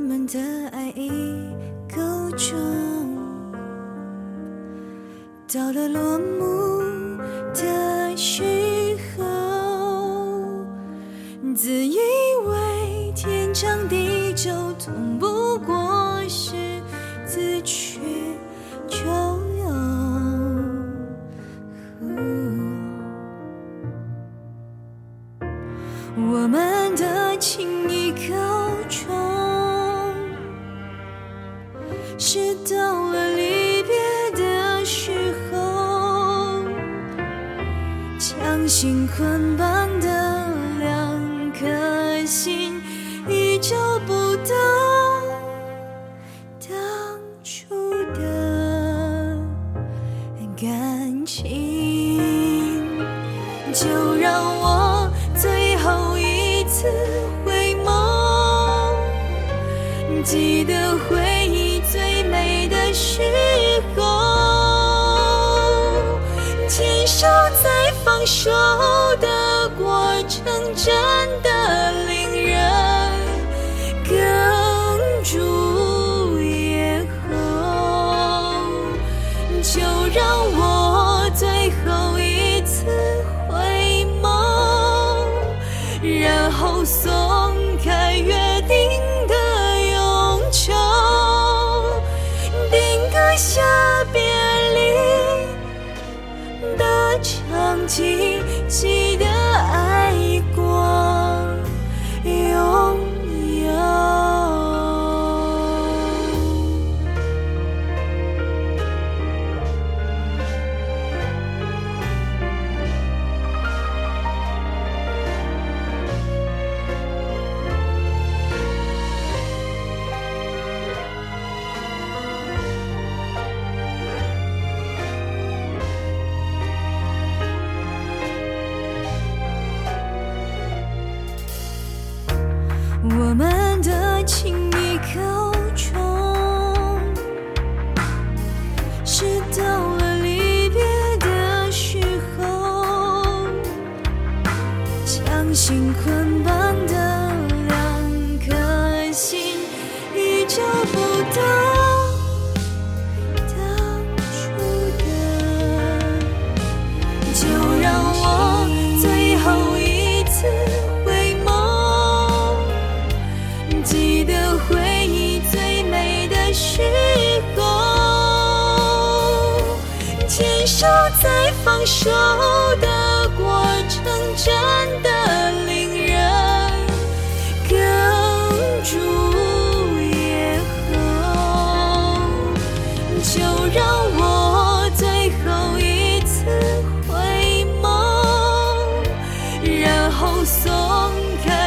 们的爱已够重，到了落幕的时候，自以为天长地久，痛不过是自取就有。我们的情已够重，是到了离别的时候，强行捆绑的两颗心已找不到当初的感情，就让我最后一次回眸，记得回忆最美的时候，牵手在放手的过程真的令人哽住咽喉，就让我最后一次回眸，然后松开约定的永久，定格下别离的场景，记得爱过拥有。我们的情已够重，是到了离别的时候，强行捆绑的两颗心已找不到当初的，就让我最后一次回眸，记得回忆最美的时候，牵手在放手的过程真的令人哽住咽喉，就让我最后一次回眸，然后松开